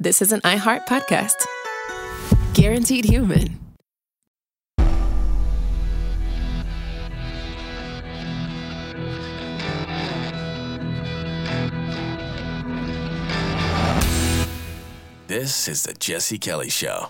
this is an iHeart podcast. Guaranteed Human. This is the Jesse Kelly Show.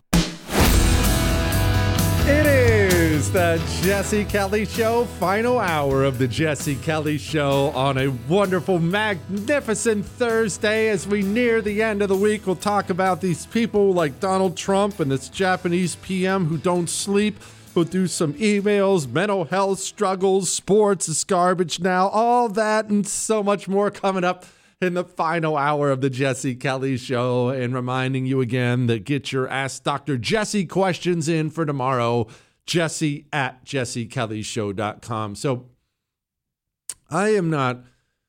It is the Jesse Kelly Show, final hour of the Jesse Kelly Show on a wonderful, magnificent Thursday. As we near the end of the week, we'll talk about these people like Donald Trump and this Japanese PM who don't sleep. We'll do some emails, mental health struggles, sports is garbage now, all that and so much more coming up in the final hour of the Jesse Kelly Show, and reminding you again that get your Ask Dr. Jesse questions in for tomorrow, Jesse at jessekellyshow.com. So I'm not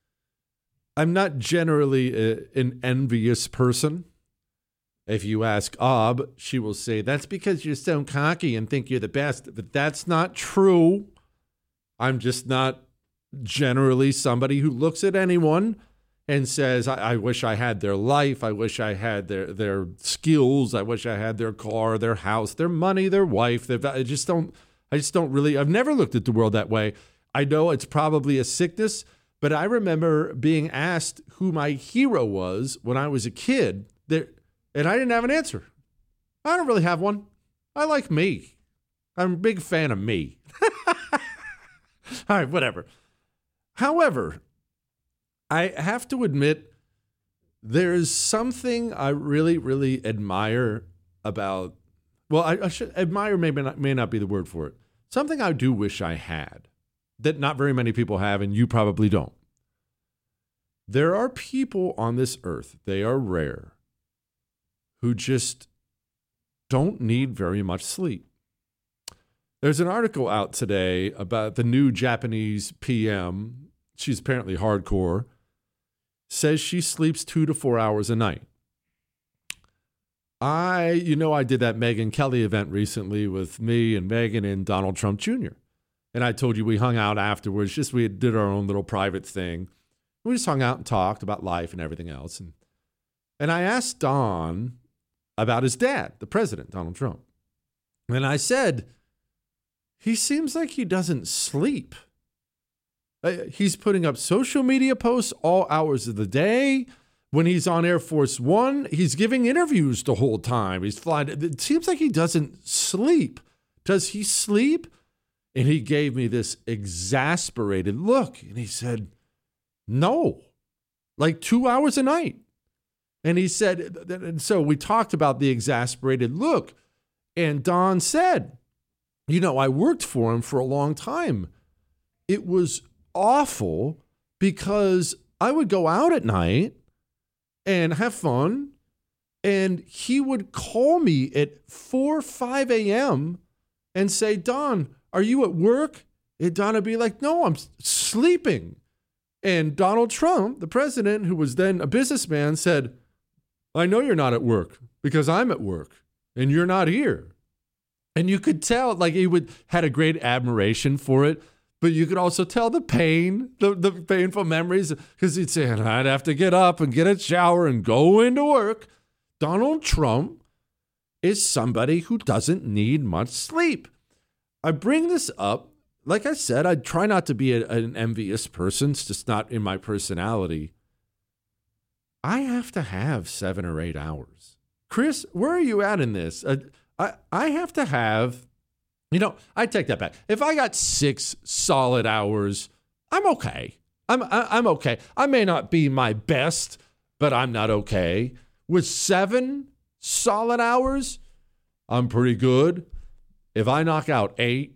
generally an envious person. If you ask Ob, she will say, that's because you're so cocky and think you're the best. But that's not true. I'm just not generally somebody who looks at anyone and says, I wish I had their life. I wish I had their skills. I wish I had their car, their house, their money, their wife. I just don't really, I've never looked at the world that way. I know it's probably a sickness, but I remember being asked who my hero was when I was a kid, and I didn't have an answer. I don't really have one. I like me. I'm a big fan of me. All right, whatever. However, I have to admit, there is something I really, really admire about, well, I should admire may not be the word for it. Something I do wish I had that not very many people have, and you probably don't. There are people on this earth, they are rare, who just don't need very much sleep. There's an article out today about the new Japanese PM. She's apparently hardcore. Says she sleeps 2 to 4 hours a night. I did that Megyn Kelly event recently with me and Megyn and Donald Trump Jr. And I told you we hung out afterwards. We did our own little private thing. We just hung out and talked about life and everything else. And I asked Don about his dad, the president, Donald Trump. And I said, he seems like he doesn't sleep. He's putting up social media posts all hours of the day. When he's on Air Force One, he's giving interviews the whole time. He's flying. It seems like he doesn't sleep. Does he sleep? And he gave me this exasperated look. And he said, no, like 2 hours a night. And he said, and so we talked about the exasperated look. And Don said, I worked for him for a long time. It was awful because I would go out at night and have fun, and he would call me at 4, 5 a.m. and say, Don, are you at work? And Don would be like, no, I'm sleeping. And Donald Trump, the president, who was then a businessman, said, I know you're not at work because I'm at work and you're not here. And you could tell, like, he had a great admiration for it. But you could also tell the pain, the painful memories, because he'd say, I'd have to get up and get a shower and go into work. Donald Trump is somebody who doesn't need much sleep. I bring this up, like I said, I try not to be an envious person. It's just not in my personality. I have to have 7 or 8 hours. Chris, where are you at in this? I have to have... I take that back. If I got 6 solid hours, I'm okay. I'm okay. I may not be my best, but I'm not okay. With 7 solid hours, I'm pretty good. If I knock out 8,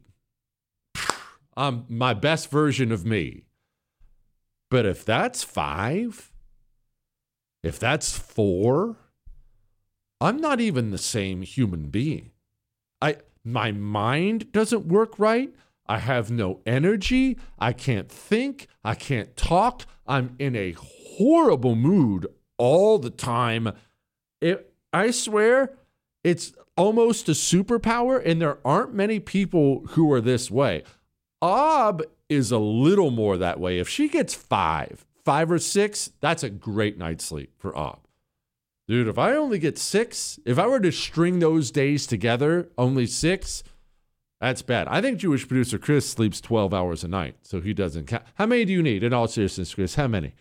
I'm my best version of me. But if that's 5, if that's 4, I'm not even the same human being. My mind doesn't work right. I have no energy. I can't think. I can't talk. I'm in a horrible mood all the time. I swear, it's almost a superpower, and there aren't many people who are this way. Ob is a little more that way. If she gets 5 or 6, that's a great night's sleep for Ob. Dude, if I only get 6, if I were to string those days together, only 6, that's bad. I think Jewish producer Chris sleeps 12 hours a night, so he doesn't count. How many do you need? In all seriousness, Chris, how many?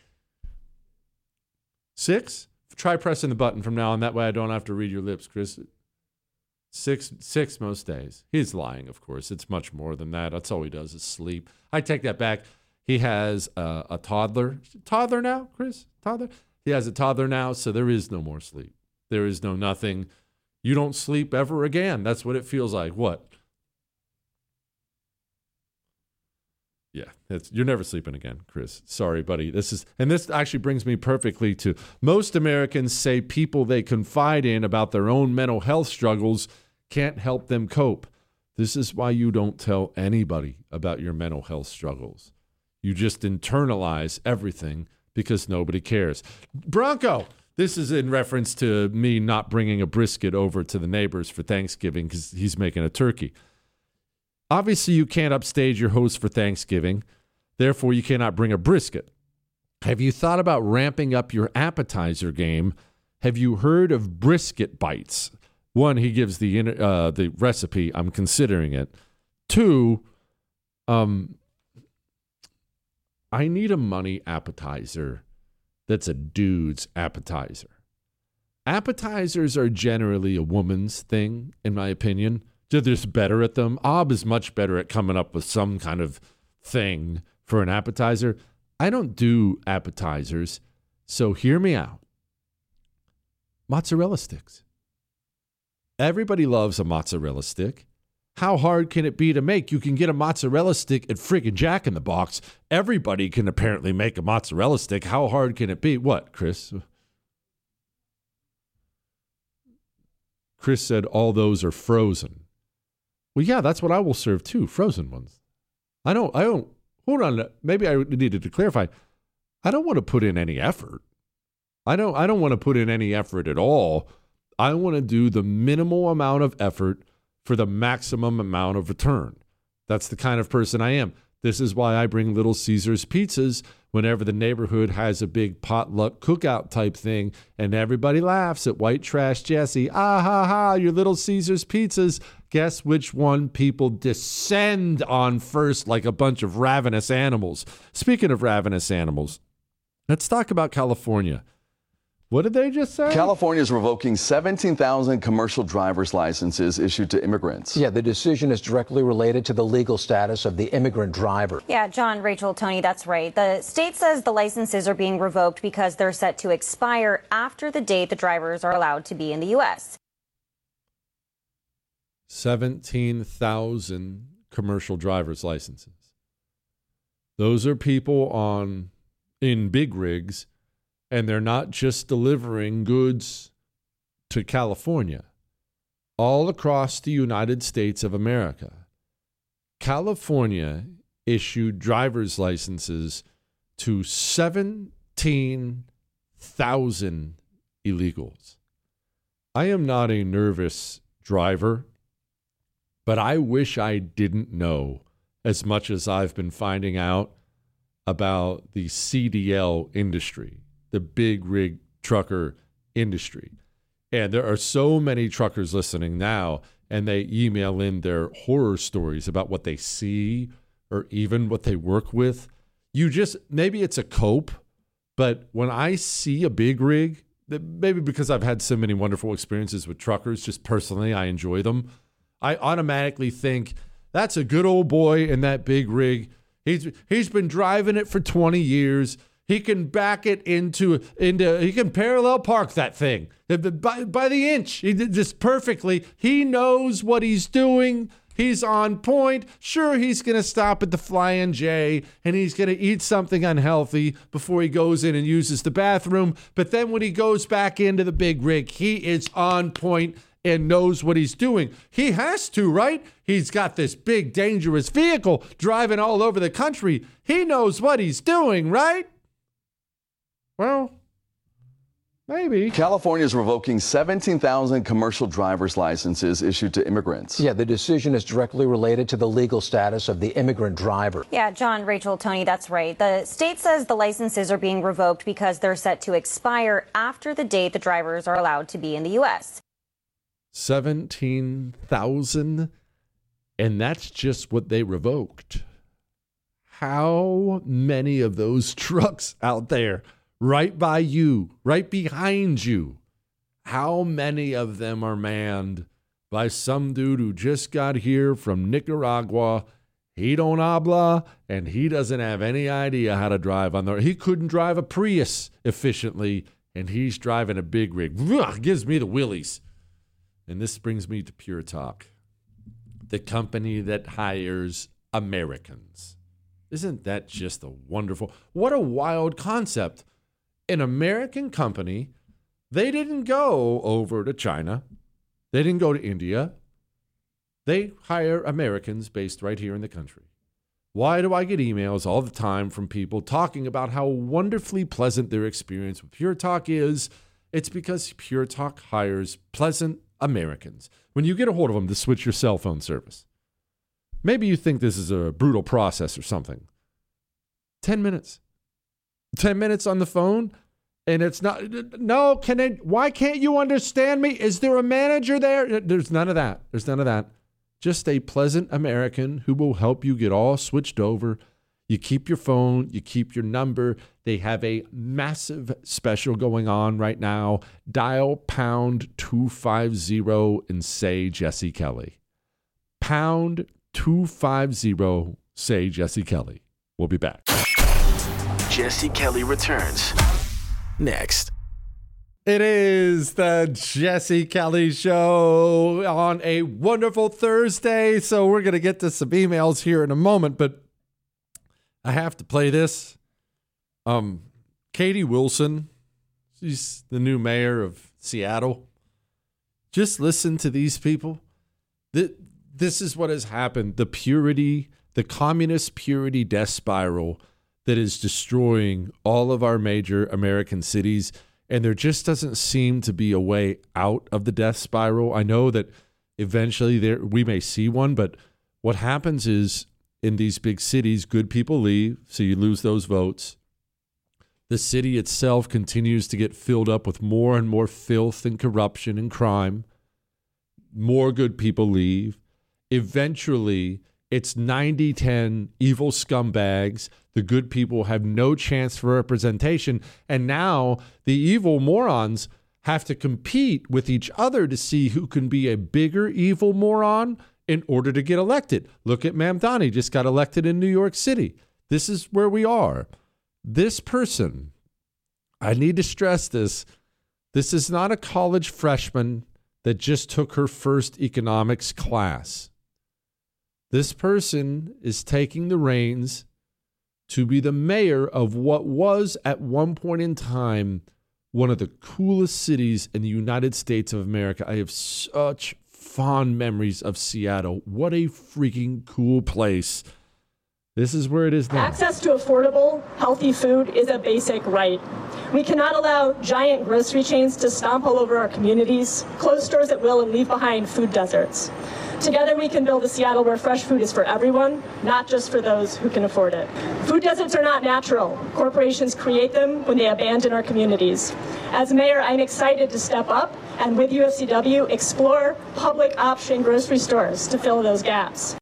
6? Try pressing the button from now on. That way I don't have to read your lips, Chris. 6 most days. He's lying, of course. It's much more than that. That's all he does is sleep. I take that back. He has a toddler. Toddler now, Chris? Toddler? He has a toddler now, so there is no more sleep. There is no nothing. You don't sleep ever again. That's what it feels like. What? Yeah, you're never sleeping again, Chris. Sorry, buddy. This actually brings me perfectly to most Americans say people they confide in about their own mental health struggles can't help them cope. This is why you don't tell anybody about your mental health struggles. You just internalize everything because nobody cares. Bronco, this is in reference to me not bringing a brisket over to the neighbors for Thanksgiving because he's making a turkey. Obviously, you can't upstage your host for Thanksgiving. Therefore, you cannot bring a brisket. Have you thought about ramping up your appetizer game? Have you heard of brisket bites? 1, he gives the recipe. I'm considering it. 2, I need a money appetizer that's a dude's appetizer. Appetizers are generally a woman's thing, in my opinion. They're just better at them. Ob is much better at coming up with some kind of thing for an appetizer. I don't do appetizers, so hear me out. Mozzarella sticks. Everybody loves a mozzarella stick. How hard can it be to make? You can get a mozzarella stick at friggin' Jack in the Box. Everybody can apparently make a mozzarella stick. How hard can it be? What, Chris? Chris said all those are frozen. Well, yeah, that's what I will serve too, frozen ones. I don't, hold on, maybe I needed to clarify. I don't want to put in any effort. I don't want to put in any effort at all. I want to do the minimal amount of effort for the maximum amount of return. That's the kind of person I am. This is why I bring Little Caesars pizzas whenever the neighborhood has a big potluck cookout type thing, and everybody laughs at White Trash Jesse. Ah, ha, ha, your Little Caesars pizzas. Guess which one people descend on first like a bunch of ravenous animals. Speaking of ravenous animals, let's talk about California. What did they just say? California is revoking 17,000 commercial driver's licenses issued to immigrants. Yeah, the decision is directly related to the legal status of the immigrant driver. Yeah, John, Rachel, Tony, that's right. The state says the licenses are being revoked because they're set to expire after the date the drivers are allowed to be in the U.S. 17,000 commercial driver's licenses. Those are people in big rigs. And they're not just delivering goods to California. All across the United States of America, California issued driver's licenses to 17,000 illegals. I am not a nervous driver, but I wish I didn't know as much as I've been finding out about the CDL industry. The big rig trucker industry. And there are so many truckers listening now, and they email in their horror stories about what they see or even what they work with. Maybe it's a cope, but when I see a big rig, maybe because I've had so many wonderful experiences with truckers, just personally, I enjoy them. I automatically think that's a good old boy in that big rig. He's been driving it for 20 years. He can back it into he can parallel park that thing by the inch. He did just perfectly. He knows what he's doing. He's on point. Sure, he's going to stop at the Flying J and he's going to eat something unhealthy before he goes in and uses the bathroom. But then when he goes back into the big rig, he is on point and knows what he's doing. He has to, right? He's got this big, dangerous vehicle driving all over the country. He knows what he's doing, right? Well, Maybe. California is revoking 17,000 commercial driver's licenses issued to immigrants. Yeah, the decision is directly related to the legal status of the immigrant driver. Yeah, John, Rachel, Tony, that's right. The state says the licenses are being revoked because they're set to expire after the date the drivers are allowed to be in the U.S. 17,000, and that's just what they revoked. How many of those trucks out there right by you, right behind you, how many of them are manned by some dude who just got here from Nicaragua? He don't habla, and he doesn't have any idea how to drive on there. He couldn't drive a Prius efficiently, and he's driving a big rig. Ugh, gives me the willies. And this brings me to Pure Talk, the company that hires Americans. Isn't that just a wonderful, what a wild concept. An American company, they didn't go over to China. They didn't go to India. They hire Americans based right here in the country. Why do I get emails all the time from people talking about how wonderfully pleasant their experience with Pure Talk is? It's because Pure Talk hires pleasant Americans. When you get a hold of them to switch your cell phone service, maybe you think this is a brutal process or something. 10 minutes. 10 minutes on the phone, and it's not, no, why can't you understand me? Is there a manager there? There's none of that. There's none of that. Just a pleasant American who will help you get all switched over. You keep your phone, you keep your number. They have a massive special going on right now. Dial pound 250 and say Jesse Kelly. Pound 250, say Jesse Kelly. We'll be back. Jesse Kelly returns next. It is the Jesse Kelly Show on a wonderful Thursday. So we're going to get to some emails here in a moment, but I have to play this. Katie Wilson, she's the new mayor of Seattle. Just listen to these people. This is what has happened. The communist purity death spiral that is destroying all of our major American cities. And there just doesn't seem to be a way out of the death spiral. I know that eventually we may see one, but what happens is in these big cities, good people leave, so you lose those votes. The city itself continues to get filled up with more and more filth and corruption and crime. More good people leave. Eventually, it's 90-10 evil scumbags. The good people have no chance for representation. And now the evil morons have to compete with each other to see who can be a bigger evil moron in order to get elected. Look at Mamdani, just got elected in New York City. This is where we are. This person, I need to stress this is not a college freshman that just took her first economics class. This person is taking the reins to be the mayor of what was at one point in time one of the coolest cities in the United States of America. I have such fond memories of Seattle. What a freaking cool place. This is where it is now. Access to affordable, healthy food is a basic right. We cannot allow giant grocery chains to stomp all over our communities, close stores at will, and leave behind food deserts. Together we can build a Seattle where fresh food is for everyone, not just for those who can afford it. Food deserts are not natural. Corporations create them when they abandon our communities. As mayor, I'm excited to step up and with UFCW explore public option grocery stores to fill those gaps.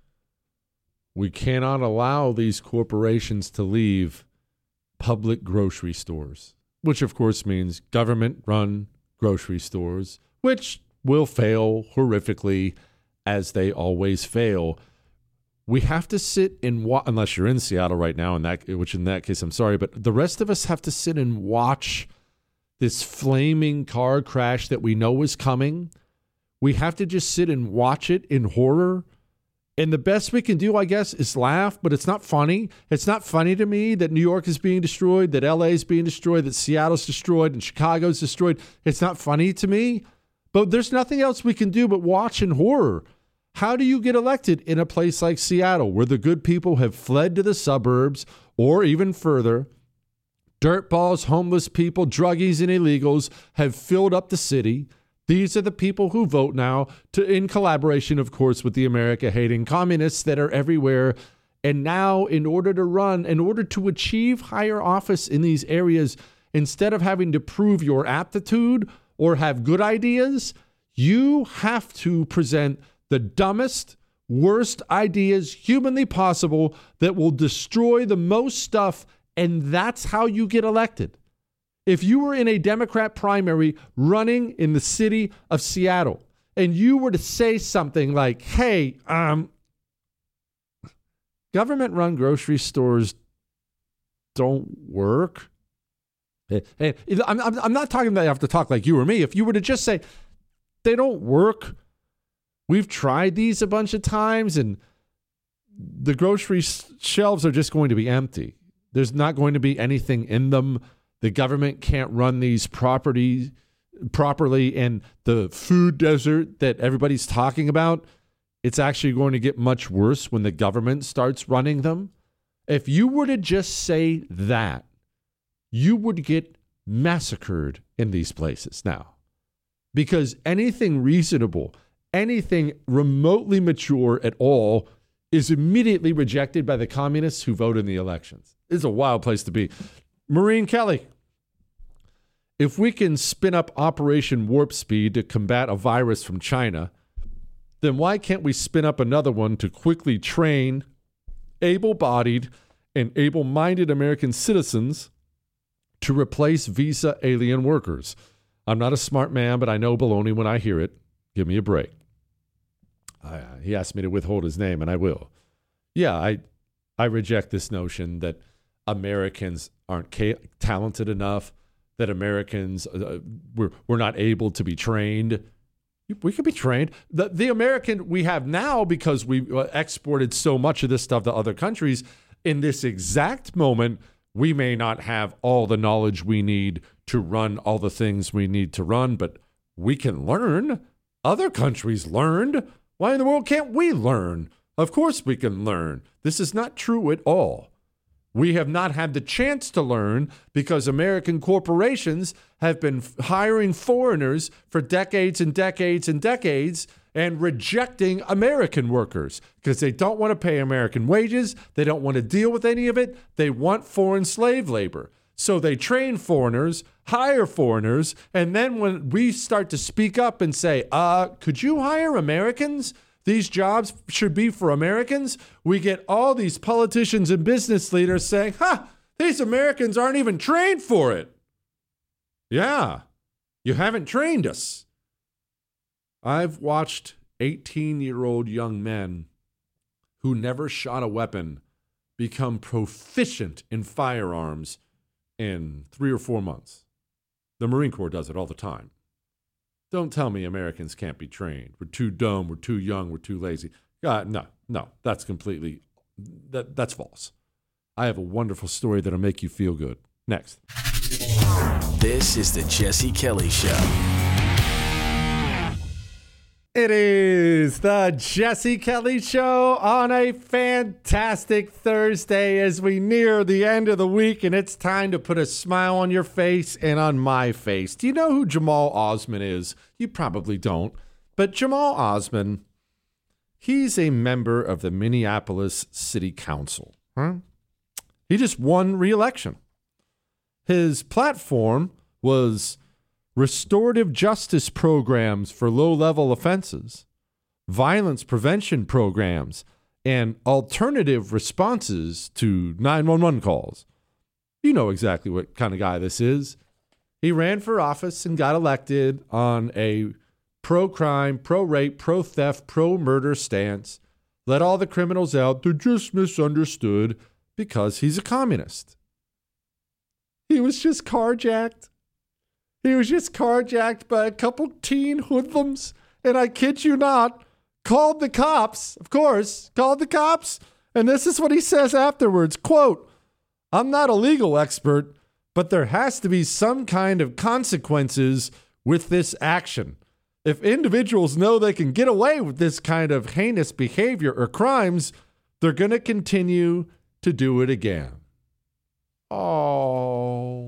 We cannot allow these corporations to leave public grocery stores, which of course means government-run grocery stores, which will fail horrifically as they always fail. We have to sit and watch, unless you're in Seattle right now, which in that case, I'm sorry, but the rest of us have to sit and watch this flaming car crash that we know is coming. We have to just sit and watch it in horror. And the best we can do, I guess, is laugh, but it's not funny. It's not funny to me that New York is being destroyed, that LA is being destroyed, that Seattle's destroyed, and Chicago's destroyed. It's not funny to me. But there's nothing else we can do but watch in horror. How do you get elected in a place like Seattle where the good people have fled to the suburbs or even further, Dirtballs, homeless people, druggies, and illegals have filled up the city. These are the people who vote now, in collaboration, of course, with the America-hating communists that are everywhere. And now, in order to achieve higher office in these areas, instead of having to prove your aptitude or have good ideas, you have to present the dumbest, worst ideas humanly possible that will destroy the most stuff, and that's how you get elected. If you were in a Democrat primary running in the city of Seattle, and you were to say something like, hey, government-run grocery stores don't work. Hey, I'm not talking about you have to talk like you or me. If you were to just say, they don't work. We've tried these a bunch of times, and the grocery shelves are just going to be empty. There's not going to be anything in them. The government can't run these properties properly, and the food desert that everybody's talking about, it's actually going to get much worse when the government starts running them. If you were to just say that, you would get massacred in these places now. Because anything reasonable, anything remotely mature at all is immediately rejected by the communists who vote in the elections. It's a wild place to be. Maureen Kelly, if we can spin up Operation Warp Speed to combat a virus from China, then why can't we spin up another one to quickly train able-bodied and able-minded American citizens to replace visa alien workers? I'm not a smart man, but I know baloney when I hear it. Give me a break. He asked me to withhold his name, and I will. Yeah, I reject this notion that Americans aren't talented enough, that Americans we're not able to be trained. We can be trained. The American we have now, because we exported so much of this stuff to other countries, in this exact moment, we may not have all the knowledge we need to run all the things we need to run, but we can learn. Other countries learned. Why in the world can't we learn? Of course we can learn. This is not true at all. We have not had the chance to learn because American corporations have been hiring foreigners for decades and decades and decades and rejecting American workers because they don't want to pay American wages. They don't want to deal with any of it. They want foreign slave labor. So they train foreigners, hire foreigners, and then when we start to speak up and say, could you hire Americans? These jobs should be for Americans. We get all these politicians and business leaders saying, these Americans aren't even trained for it. Yeah, you haven't trained us. I've watched 18-year-old young men who never shot a weapon become proficient in firearms in 3 or 4 months. The Marine Corps does it all the time. Don't tell me Americans can't be trained. We're too dumb, we're too young, we're too lazy. No, that's completely, that's false. I have a wonderful story that'll make you feel good. Next. This is the Jesse Kelly Show. It is the Jesse Kelly Show on a fantastic Thursday as we near the end of the week, and it's time to put a smile on your face and on my face. Do you know who Jamal Osman is? You probably don't. But Jamal Osman, he's a member of the Minneapolis City Council. He just won re-election. His platform was restorative justice programs for low-level offenses, violence prevention programs, and alternative responses to 911 calls. You know exactly what kind of guy this is. He ran for office and got elected on a pro-crime, pro-rape, pro-theft, pro-murder stance. Let all the criminals out. They're just misunderstood because he's a communist. He was just carjacked. He was just carjacked by a couple teen hoodlums, and I kid you not, called the cops, of course, called the cops, and this is what he says afterwards, quote, "I'm not a legal expert, but there has to be some kind of consequences with this action. If individuals know they can get away with this kind of heinous behavior or crimes, they're going to continue to do it again." Oh.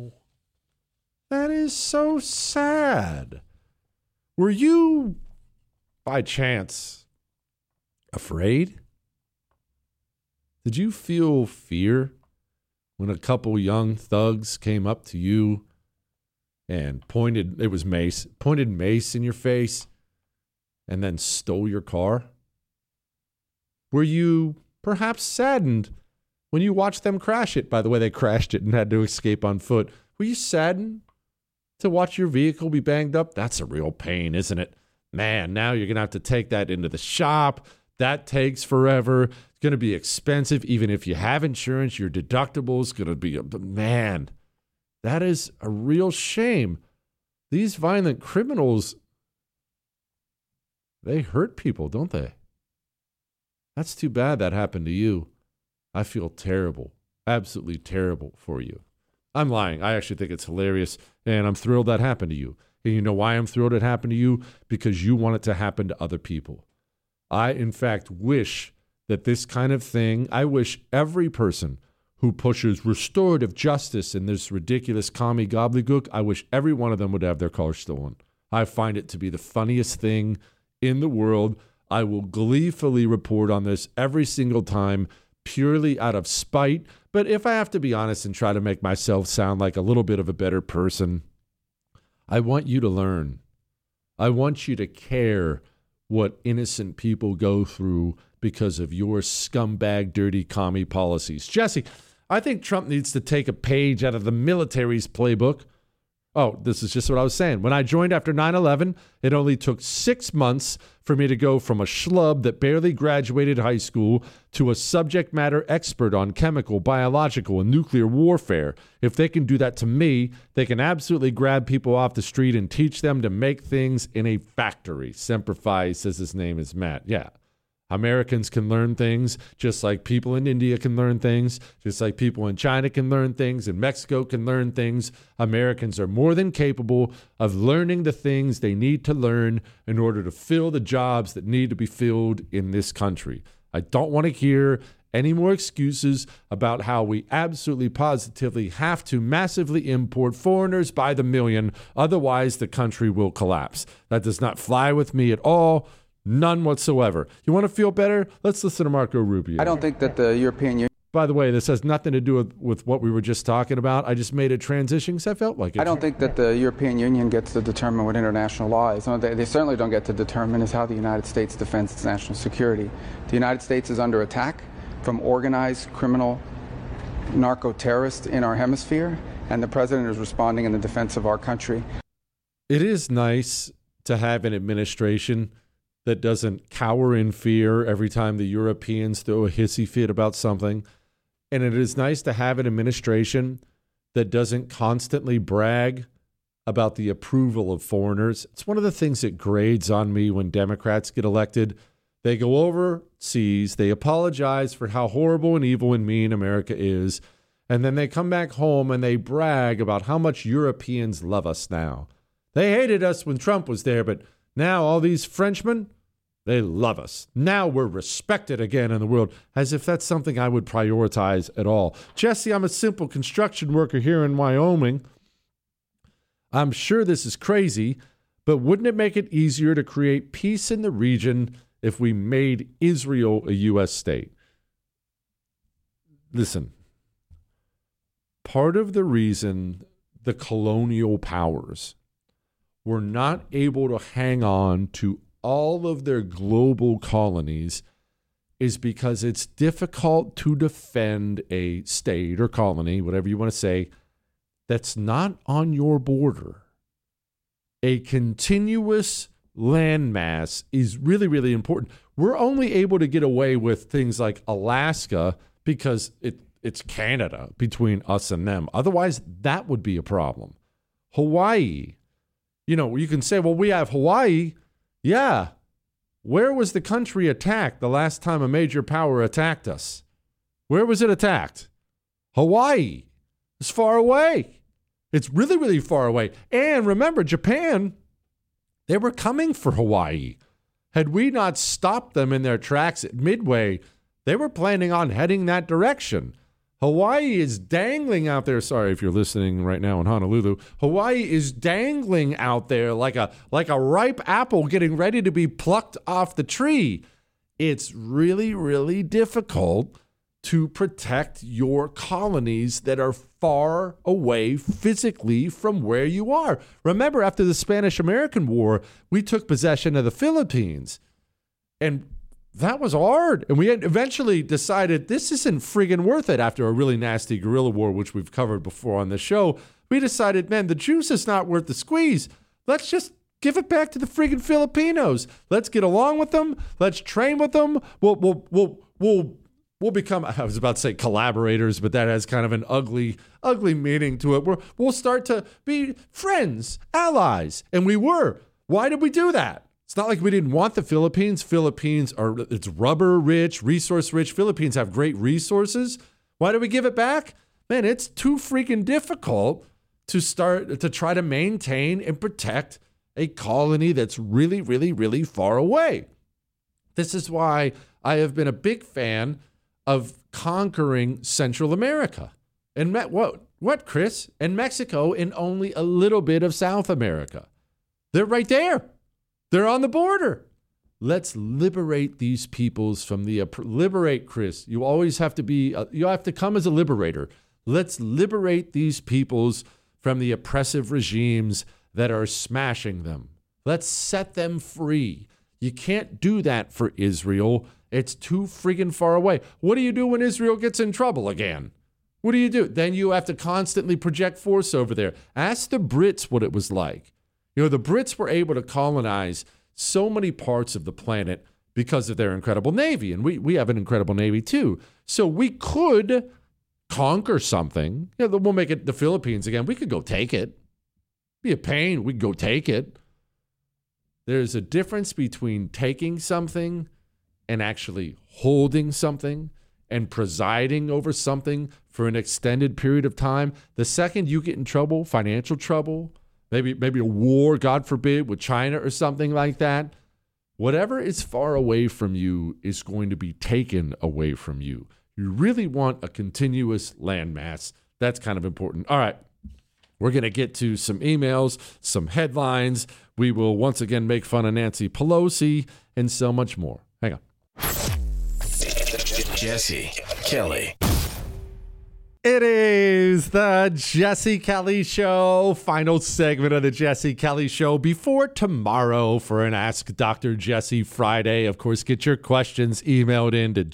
is so sad. Were you, by chance, afraid? Did you feel fear when a couple young thugs came up to you and pointed mace in your face and then stole your car? Were you perhaps saddened when you watched them crash it? By the way, they crashed it and had to escape on foot. Were you saddened to watch your vehicle be banged up? That's a real pain, isn't it? Man, now you're going to have to take that into the shop. That takes forever. It's going to be expensive. Even if you have insurance, your deductible is going to be, man, that is a real shame. These violent criminals, they hurt people, don't they? That's too bad that happened to you. I feel terrible, absolutely terrible for you. I'm lying. I actually think it's hilarious, and I'm thrilled that happened to you. And you know why I'm thrilled it happened to you? Because you want it to happen to other people. I, in fact, wish that this kind of thing, I wish every person who pushes restorative justice in this ridiculous commie gobbledygook, I wish every one of them would have their car stolen. I find it to be the funniest thing in the world. I will gleefully report on this every single time, purely out of spite. But if I have to be honest and try to make myself sound like a little bit of a better person, I want you to learn. I want you to care what innocent people go through because of your scumbag, dirty commie policies. Jesse, I think Trump needs to take a page out of the military's playbook. Oh, this is just what I was saying. When I joined after 9/11, it only took 6 months for me to go from a schlub that barely graduated high school to a subject matter expert on chemical, biological, and nuclear warfare. If they can do that to me, they can absolutely grab people off the street and teach them to make things in a factory. Semper Fi says his name is Matt. Yeah. Americans can learn things just like people in India can learn things, just like people in China can learn things, and Mexico can learn things. Americans are more than capable of learning the things they need to learn in order to fill the jobs that need to be filled in this country. I don't want to hear any more excuses about how we absolutely positively have to massively import foreigners by the million, otherwise the country will collapse. That does not fly with me at all. None whatsoever. You want to feel better? Let's listen to Marco Rubio. I don't think that the European Union... By the way, this has nothing to do with what we were just talking about. I just made a transition because I felt like it. I don't think that the European Union gets to determine what international law is. They certainly don't get to determine is how the United States defends its national security. The United States is under attack from organized criminal narco-terrorists in our hemisphere, and the president is responding in the defense of our country. It is nice to have an administration that doesn't cower in fear every time the Europeans throw a hissy fit about something. And it is nice to have an administration that doesn't constantly brag about the approval of foreigners. It's one of the things that grades on me when Democrats get elected. They go overseas, they apologize for how horrible and evil and mean America is, and then they come back home and they brag about how much Europeans love us now. They hated us when Trump was there, but now all these Frenchmen, they love us. Now we're respected again in the world, as if that's something I would prioritize at all. Jesse, I'm a simple construction worker here in Wyoming. I'm sure this is crazy, but wouldn't it make it easier to create peace in the region if we made Israel a U.S. state? Listen, part of the reason the colonial powers were not able to hang on to all of their global colonies is because it's difficult to defend a state or colony, whatever you want to say, that's not on your border. A continuous landmass is really, really important. We're only able to get away with things like Alaska because it's Canada between us and them. Otherwise, that would be a problem. Hawaii. You know, you can say, well, we have Hawaii. Yeah. Where was the country attacked the last time a major power attacked us? Where was it attacked? Hawaii. It's far away. It's really, really far away. And remember, Japan, they were coming for Hawaii. Had we not stopped them in their tracks at Midway, they were planning on heading that direction. Hawaii is dangling out there. Sorry if you're listening right now in Honolulu. Hawaii is dangling out there like a ripe apple getting ready to be plucked off the tree. It's really, really difficult to protect your colonies that are far away physically from where you are. Remember, after the Spanish-American War, we took possession of the Philippines. And that was hard. And we eventually decided this isn't friggin' worth it after a really nasty guerrilla war, which we've covered before on the show. We decided, man, the juice is not worth the squeeze. Let's just give it back to the friggin' Filipinos. Let's get along with them. Let's train with them. We'll become, I was about to say collaborators, but that has kind of an ugly meaning to it. We'll start to be friends, allies. And we were. Why did we do that? It's not like we didn't want the Philippines. It's rubber rich, resource rich. Philippines have great resources. Why do we give it back? Man, it's too freaking difficult to try to maintain and protect a colony that's really, really, really far away. This is why I have been a big fan of conquering Central America. And what, Chris? And Mexico and only a little bit of South America. They're right there. They're on the border. Let's liberate these peoples from liberate, Chris. You always have to you have to come as a liberator. Let's liberate these peoples from the oppressive regimes that are smashing them. Let's set them free. You can't do that for Israel. It's too friggin' far away. What do you do when Israel gets in trouble again? What do you do? Then you have to constantly project force over there. Ask the Brits what it was like. You know, the Brits were able to colonize so many parts of the planet because of their incredible Navy. And we have an incredible Navy too. So we could conquer something. You know, we'll make it the Philippines again. We could go take it. Be a pain. We could go take it. There's a difference between taking something and actually holding something and presiding over something for an extended period of time. The second you get in trouble, financial trouble, maybe a war, God forbid, with China or something like that, whatever is far away from you is going to be taken away from you. You really want a continuous landmass. That's kind of important. All right. We're going to get to some emails, some headlines. We will once again make fun of Nancy Pelosi and so much more. Hang on. Jesse Kelly. It is the Jesse Kelly Show, final segment of the Jesse Kelly Show before tomorrow for an Ask Dr. Jesse Friday. Of course, get your questions emailed in to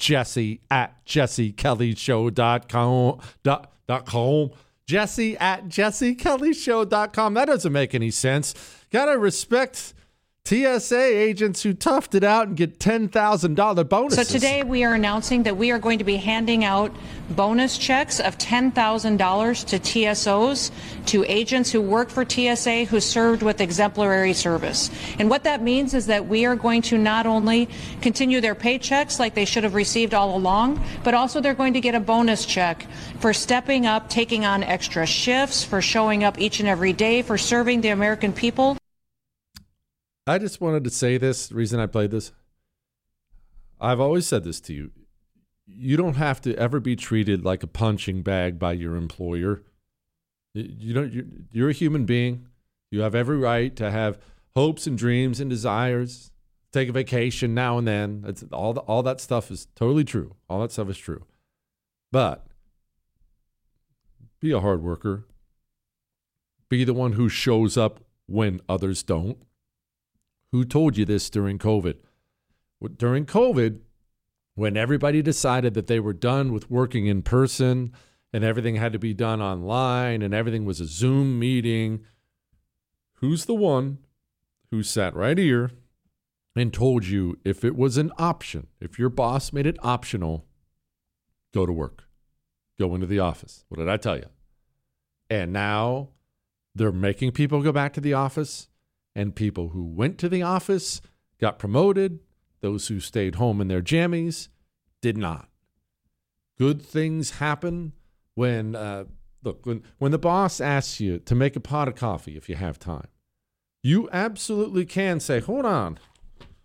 jesse@jessekellyshow.com. Jesse@jessekellyshow.com. That doesn't make any sense. Gotta respect TSA agents who toughed it out and get $10,000 bonuses. So today we are announcing that we are going to be handing out bonus checks of $10,000 to TSOs, to agents who work for TSA who served with exemplary service. And what that means is that we are going to not only continue their paychecks like they should have received all along, but also they're going to get a bonus check for stepping up, taking on extra shifts, for showing up each and every day, for serving the American people. I just wanted to say this, the reason I played this. I've always said this to you. You don't have to ever be treated like a punching bag by your employer. You're a human being. You have every right to have hopes and dreams and desires. Take a vacation now and then. It's all that stuff is totally true. All that stuff is true. But be a hard worker. Be the one who shows up when others don't. Who told you this during COVID? During COVID, when everybody decided that they were done with working in person and everything had to be done online and everything was a Zoom meeting, who's the one who sat right here and told you if it was an option, if your boss made it optional, go to work, go into the office? What did I tell you? And now they're making people go back to the office. And people who went to the office got promoted. Those who stayed home in their jammies did not. Good things happen when the boss asks you to make a pot of coffee if you have time. You absolutely can say, hold on.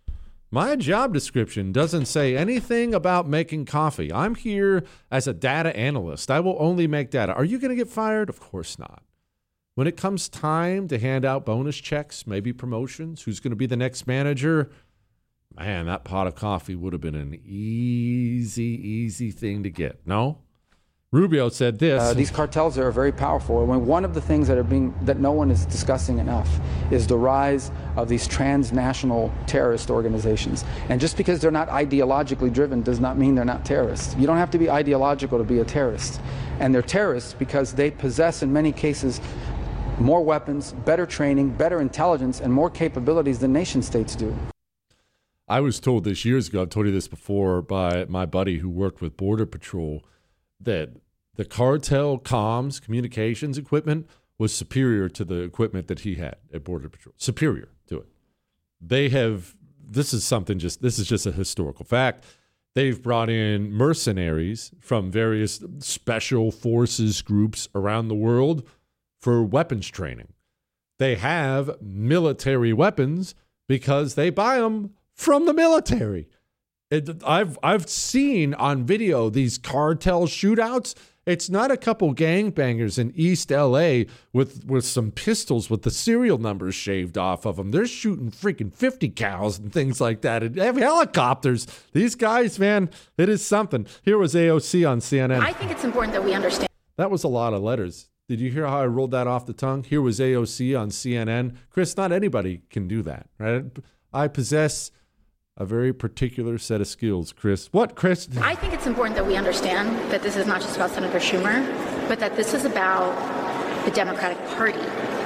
My job description doesn't say anything about making coffee. I'm here as a data analyst. I will only make data. Are you going to get fired? Of course not. When it comes time to hand out bonus checks, maybe promotions, who's going to be the next manager, man, that pot of coffee would have been an easy thing to get. No? Rubio said this. These cartels are very powerful. And one of the things that no one is discussing enough is the rise of these transnational terrorist organizations. And just because they're not ideologically driven does not mean they're not terrorists. You don't have to be ideological to be a terrorist. And they're terrorists because they possess, in many cases, more weapons, better training, better intelligence, and more capabilities than nation states do. I was told this years ago, I've told you this before, by my buddy who worked with Border Patrol, that the cartel comms communications equipment was superior to the equipment that he had at Border Patrol. Superior to it. This is just a historical fact. They've brought in mercenaries from various special forces groups around the world for weapons training. They have military weapons because they buy them from the military. I've seen on video these cartel shootouts. It's not a couple gangbangers in East LA with some pistols with the serial numbers shaved off of them. They're shooting freaking 50 cals and things like that. And they have helicopters. These guys, man, it is something. Here was AOC on CNN. I think it's important that we understand. That was a lot of letters. Did you hear how I rolled that off the tongue? Here was AOC on CNN. Chris, not anybody can do that, right? I possess a very particular set of skills, Chris. What, Chris? I think it's important that we understand that this is not just about Senator Schumer, but that this is about the Democratic Party.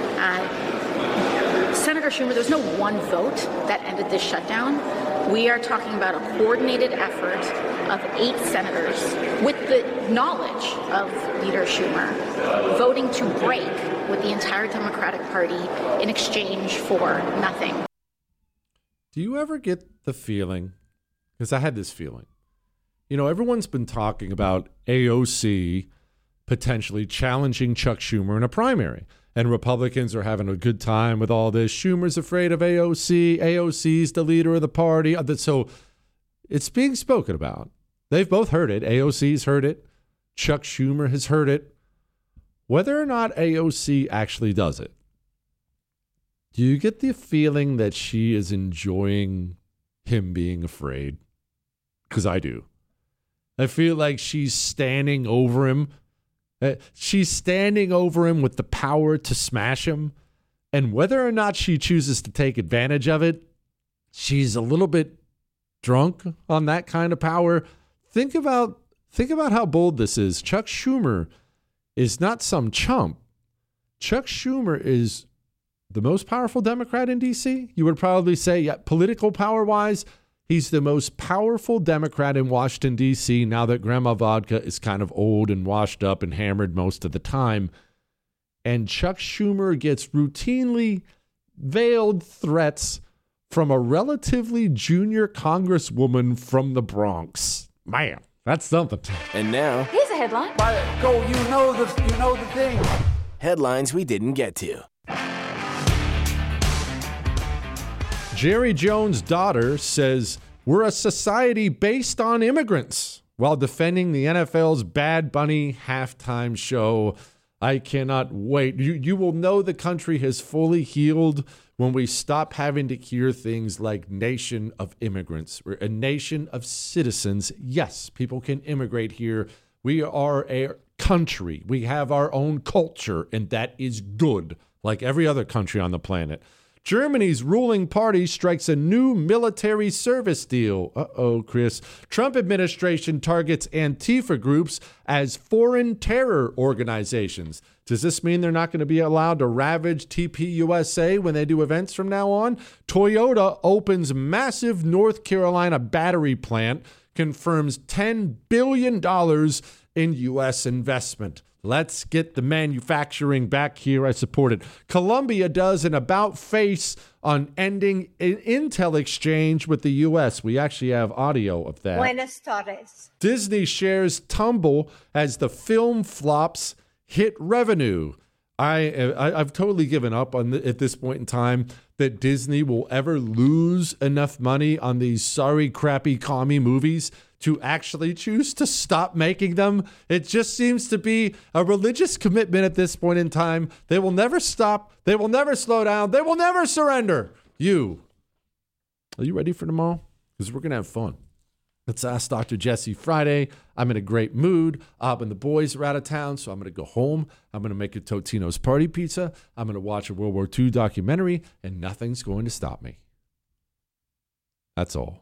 Senator Schumer, there's no one vote that ended this shutdown. We are talking about a coordinated effort of 8 senators with the knowledge of Leader Schumer voting to break with the entire Democratic Party in exchange for nothing. Do you ever get the feeling, because I had this feeling, everyone's been talking about AOC potentially challenging Chuck Schumer in a primary, and Republicans are having a good time with all this. Schumer's afraid of AOC. AOC's the leader of the party. So it's being spoken about. They've both heard it. AOC's heard it. Chuck Schumer has heard it. Whether or not AOC actually does it, do you get the feeling that she is enjoying him being afraid? Because I do. I feel like she's standing over him. She's standing over him with the power to smash him. And whether or not she chooses to take advantage of it, she's a little bit drunk on that kind of power. Think about how bold this is. Chuck Schumer is not some chump. Chuck Schumer is the most powerful Democrat in D.C. You would probably say, yeah, political power-wise, he's the most powerful Democrat in Washington, D.C. now that Grandma Vodka is kind of old and washed up and hammered most of the time. And Chuck Schumer gets routinely veiled threats from a relatively junior congresswoman from the Bronx. Man, that's something. And now, Here's a headline. Go, you know the thing. headlines we didn't get to. Jerry Jones' daughter says we're a society based on immigrants while defending the NFL's Bad Bunny halftime show. I cannot wait. You will know the country has fully healed when we stop having to hear things like nation of immigrants. We're a nation of citizens. Yes, people can immigrate here. We are a country. We have our own culture, and that is good, like every other country on the planet. Germany's ruling party strikes a new military service deal. Uh-oh, Chris. Trump administration targets Antifa groups as foreign terror organizations. Does this mean they're not going to be allowed to ravage TPUSA when they do events from now on? Toyota opens massive North Carolina battery plant, confirms $10 billion in U.S. investment. Let's get the manufacturing back here. I support it. Colombia does an about-face on ending an intel exchange with the U.S. We actually have audio of that. Buenas tardes. Disney shares tumble as the film flops hit revenue. I've totally given up on at this point in time. that Disney will ever lose enough money on these sorry, crappy commie movies to actually choose to stop making them. It just seems to be a religious commitment at this point in time. They will never stop. They will never slow down. They will never surrender. Are you ready for tomorrow? Because we're going to have fun. Let's Ask Dr. Jesse Friday. I'm in a great mood. And the boys are out of town, so I'm going to go home. I'm going to make a Totino's Party Pizza. I'm going to watch a World War II documentary, and nothing's going to stop me. That's all.